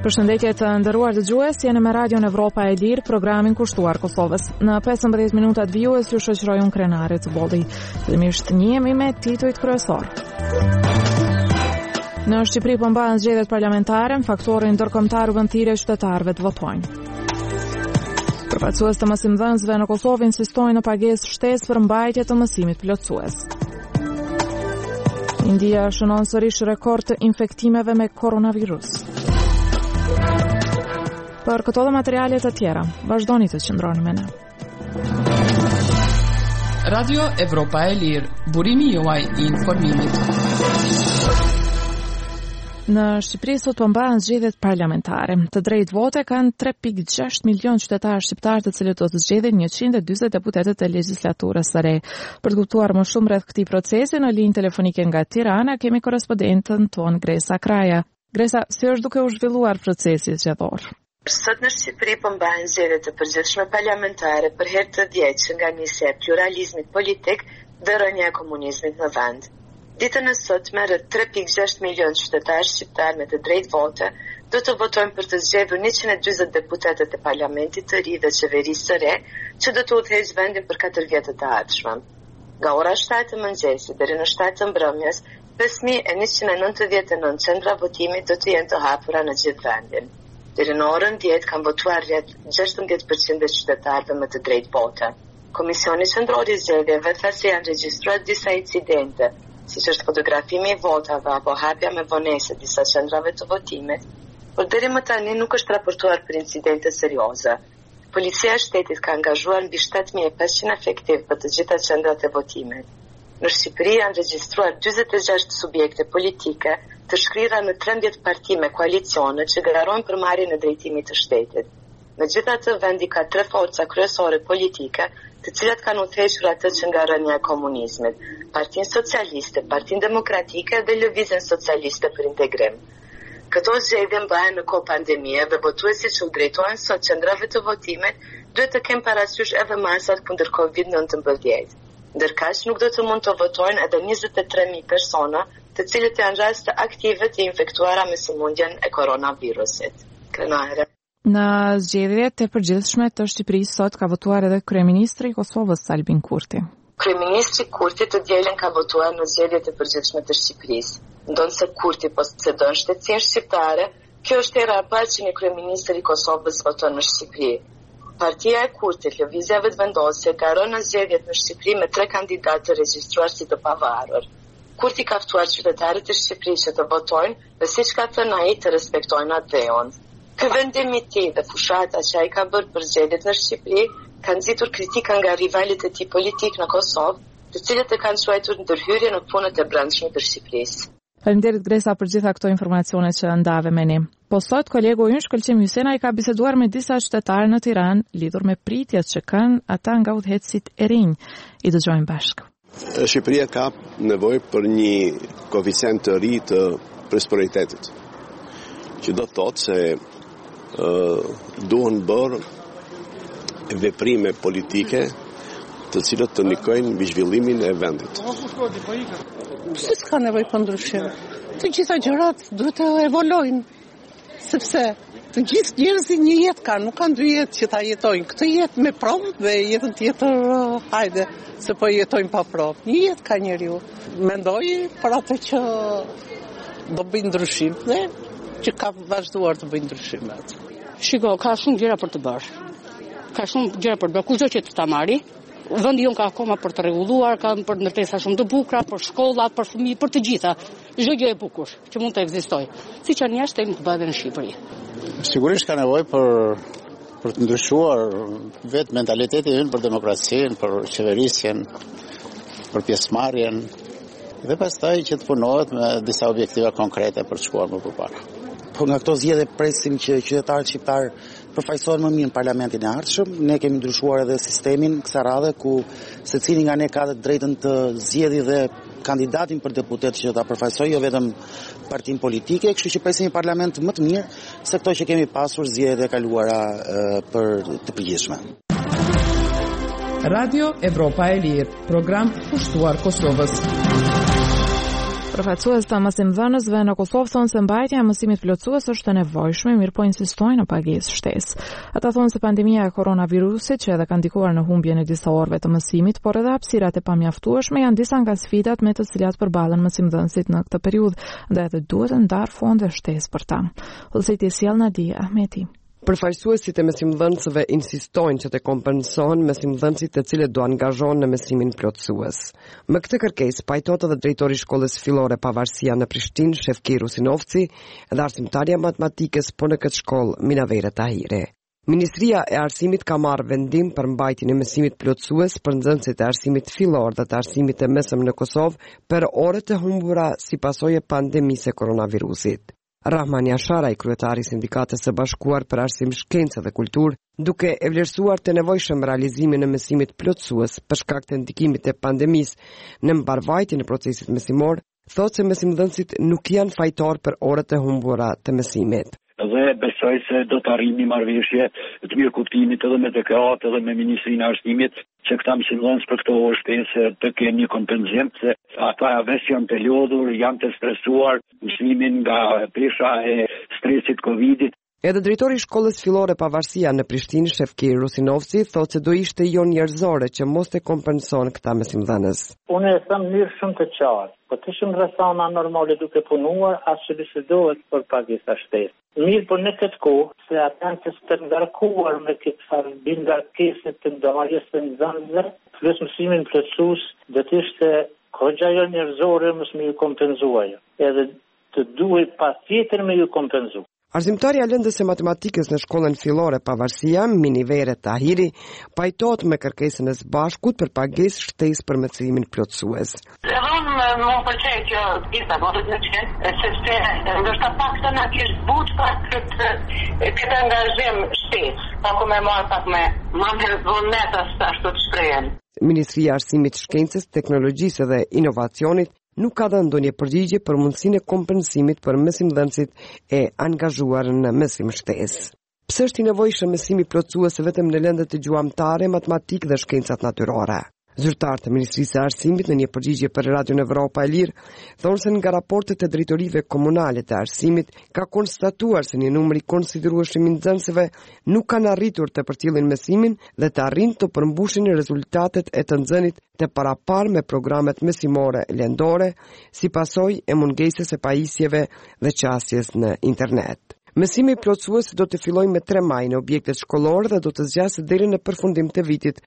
Përshëndetje të nderuar dëgjues, jeni me Radion Evropa e Lirë, programin kushtuar Kosovës. Në 15 minutat vijues ju shoqëroj unë krenarit të bolli. Fillimisht njihemi me titujt kryesor. Në Shqipëri po mbahen zgjedhjet parlamentare, faktori ndërkombëtar vën thirrje qytetarëve të votojnë. Përfaqësues të mësimdhënësve në Kosovë insistojnë në pagesë shtesë për mbajtje të mësimit plotësues. India shënon sërish rekord të infektimeve me koronavirus. Për këto dhe materialet të tjera, vazhdoni të qëndroni me ne. Radio Evropa e Lirë, burimi juaj I informimit. Në Shqipëri sot po mbahen zgjedhjet parlamentare. Të drejtë vote kanë 3.6 milion qytetarë shqiptar, të cilët do të zgjedhin 140 deputetët e legjislaturës së re. Për të kuptuar më shumë rreth këtij procesi, në linjë telefonike nga Tirana kemi korrespondentën tonë Gresa Kraja. Gresa, si është duke u zhvilluar procesi zgjedhor? Sot në Shqipëri po mbahen zgjedhjet të përgjithshme parlamentare për herë të 10 nga nisja e pluralizmit politik dhe rënja e komunizmit në vend. Ditën e sotme rreth 3.6 milion qytetarë shqiptar me të drejtë vote do të votojnë për të zgjedhur 140 deputetët e parlamentit të ri dhe qeverisë së re, që do të udhëheqë vendin për 4 vjet të ardhshëm. Nga ora 7 të mëngjesit deri në 7 të mbrëmjes, 5199 qendra votimi do të jenë të hapura në gjithë vendin. Deri në orën 10 kanë votuar rreth 16% e qytetarëve me të drejtë vote. Komisioni Qendror I Zgjedhjeve tha se janë regjistruar disa incidente, siç është fotografimi I votave apo hapja me vonese disa qendrave të votimit, por deri më tani nuk është raportuar për incidente serioze. Policia e shtetit ka angazhuar mbi 7500 efektiv për të gjitha qendrat e votimit. Në Shqipëri janë regjistruar 46 subjekte politike të shkrira në 13 parti me koalicione që garojnë përmarrjen e drejtimit të shtetit. Megjithatë, vendi ka 3 forca kryesore politike, të cilat kanë udhëhequr atë që nga rënja e komunizmit: Partinë Socialiste, Partinë Demokratike dhe Lëvizjen Socialiste për Integrim. Këto zgjedhje mbahen në kohë pandemie dhe votuesit që u drejtohen sot qendrave të votimit duhet të kenë parasysh edhe masat kundër COVID-19. Ndërkaq nuk do të mund të votojnë edhe 23.000 persona, të cilët janë raste aktive të infektuara me sëmundjen e koronavirusit. Krenare. Në zgjedhjet e përgjithshme të Shqipërisë sot ka votuar edhe kryeministri I Kosovës Albin Kurti. Kryeministri Kurti të dielën ka votuar në zgjedhjet e përgjithshme të Shqipërisë. Ndonse Kurti posedon shtetësinë shqiptare, kjo është hera e parë që një kryeministër I Kosovës voton në Shqipëri. Partia e Kurtit, Lëvizja Vetëvendosje, garon në zgjedhjet në Shqipëri me 3 kandidatë të regjistruar si të pavarur. Kurti ka ftuar qytetarët e Shqipërisë që të votojnë dhe siç ka thënë ai të respektojnë atë veon. Ky vendim I tij dhe fushata që ai ka bërë për zgjedhjet në Shqipëri kanë nxitur kritika nga rivalet e tij politik në Kosovë, të cilët e kanë quajtur ndërhyrje në punët e brendshme të Shqipërisë. Faleminderit Gresa për gjitha këto informacione që ndave me ne. Po sot kolegu ynë Shkëlqim Hysena I ka biseduar me disa qytetarë në Tiranë lidhur me pritjet që kanë ata nga udhëheqësit e rinj. I dëgjojmë bashkë. Shqipëria ka nevojë për një koeficient të ri të prosperitetit, që do të thotë se duhen bërë veprime politike të cilët të ndikojnë mbi zhvillimin e vendit. Si s'ka nevojë për ndryshim? Të gjitha gjërat duhet të evolojnë, sepse të gjithë njerëzit një jetë kanë, nuk kanë 2 jetë që ta jetojnë. Këtë jetë me provë dhe jetën tjetër hajde, se po jetojnë pa provë. Një jetë ka njeriu. Mendoj për atë që do bëj ndryshim dhe që ka vazhduar të bëj ndryshimet. Shiko, ka shumë gjëra për të bërë. Ka shumë gjëra për të bërë. Kushdo që të ta marri, vendi jon ka akoma për të rregulluar, kanë për ndërtesa shumë të bukura, për shkollat, për fëmijë, për të gjitha. Çdo gjë e bukur që mund të ekzistojë. Siç janë jashtë të bëhet në Shqipëri. Sigurisht ka nevojë për të ndryshuar vetë mentalitetin ynë për demokracinë, për qeverisjen, për pjesëmarrjen dhe pastaj që të punohet me disa objektiva konkrete për të shkuar më përpara. Po nga këto zgjedhje presim që qytetarët shqiptar përfaqësohen më mirë në parlamentin e ardhshëm. Ne kemi ndryshuar edhe sistemin kësaj radhe ku secili nga ne ka të drejtën të zgjedhë dhe kandidatin për deputet që ta përfaqësojë, jo vetëm partinë politike, kështu që presim një parlament më të mirë se këto që kemi pasur zgjedhjet e kaluara për të përgjithshme. Radio Evropa e Lirë, program kushtuar Kosovës. Përfaqësues të mësimdhënësve në Kosovë thonë se mbajtja e mësimit plotësues është e nevojshme, mirë po insistojnë në pagesë shtesë. Ata thonë se pandemia e koronavirusit, që edhe ka ndikuar në humbjen e disa orëve të mësimit, por edhe hapësirat e pamjaftueshme janë disa nga sfidat me të cilat përballen mësimdhënësit në këtë periudhë, dhe edhe duhet të ndarë fonde shtesë për ta. Udhëheqësi sjell Nadia Ahmeti. Përfaqësuesit e mësimdhënësve insistojnë që të kompensohen mësimdhënësit të cilët do angazhohen në mësimin plotësues. Me këtë kërkesë pajtohet edhe drejtori i shkollës fillore Pavarësia në Prishtinë, Shefki Rusinovci, dhe arsimtarja matematikës po në këtë shkollë Minavera Tahiri. Ministria e Arsimit ka marrë vendim për mbajtjen e mësimit plotësues për nxënësit e arsimit fillor dhe të arsimit e mesëm në Kosovë për orët e humbura si pasojë e pandemisë e koronavirusit. Rahman Yasharaj, kryetari i Sindikatës së Bashkuar për Arsim, Shkencë dhe Kulturë, duke e vlerësuar të nevojshëm realizimin e mësimit plotësues për shkak të ndikimit të pandemisë në mbarvajtjen e procesit mësimor, thotë se mësimdhënësit nuk janë fajtor për orët e humbura të mësimit. Dhe besoj se do të arrijmë marrëveshje të mirë kuptimit edhe me DKA-t edhe me Ministrinë e Arsimit, që këta mësimdhënës për këto orë shtesë të kenë një kompenzim, se ata veç janë të lodhur, janë të stresuar mësimin nga pesha e stresit Covidit. Edhe drejtori i shkollës fillore Pavarësia në Prishtinë, Shefki Rusinovci, thotë se do ishte jo njerëzore që mos të kompenson këta mësimdhënës. Unë e them mirë shumë të qartë, po të shumë rrethana normale duke punuar, as që bisedohet për pagesa shtesë. Mirë, po në këtë kohë, se ata që të ngarkuar me këtë farë ngarkeset të ndarjes të nxënësve, plus mësimin plotësues, do të ishte kogja jo njerëzore mos me ju kompenzuar. Edhe të duhet patjetër me ju kompenzuar. Arsimtarja lëndës e matematikës në shkollën fillore Pavarësia, Minivera Tahiri, pajtohet me kërkesën e së bashkut për pagesë shtesë për mësimin plotësues. Më pëlqej që gjitha do të qenë, sepse ndoshta pak të na kish but pak këtë angazhim shtesë, pak me marr pak me vullnetas ashtu të shprehen. Ministria e Arsimit, Shkencës, Teknologjisë dhe Inovacionit nuk ka dhënë ndonjë përgjigje për mundësinë e kompensimit për mësimdhënësit e angazhuar në mësim shtesë. Pse është i nevojshëm mësimi plotësues vetëm në lëndët e gjuamtare, matematikë dhe shkencat natyrore? Zyrtarët e Ministrisë së Arsimit në një përgjigje për Radion Evropa e Lirë thonë se nga raportet e drejtorive komunale të arsimit ka konstatuar se një numër i konsiderueshëm i nxënësve nuk kanë arritur të përcjellin mësimin dhe të arrijnë të përmbushin rezultatet e të nxënit të paraparë me programet mësimore lëndore si pasojë e mungesës së pajisjeve dhe qasjes në internet. Mësimi plotësues do të fillojë me 3 maj në objektet shkollore dhe do të zgjasë deri në përfundim të vitit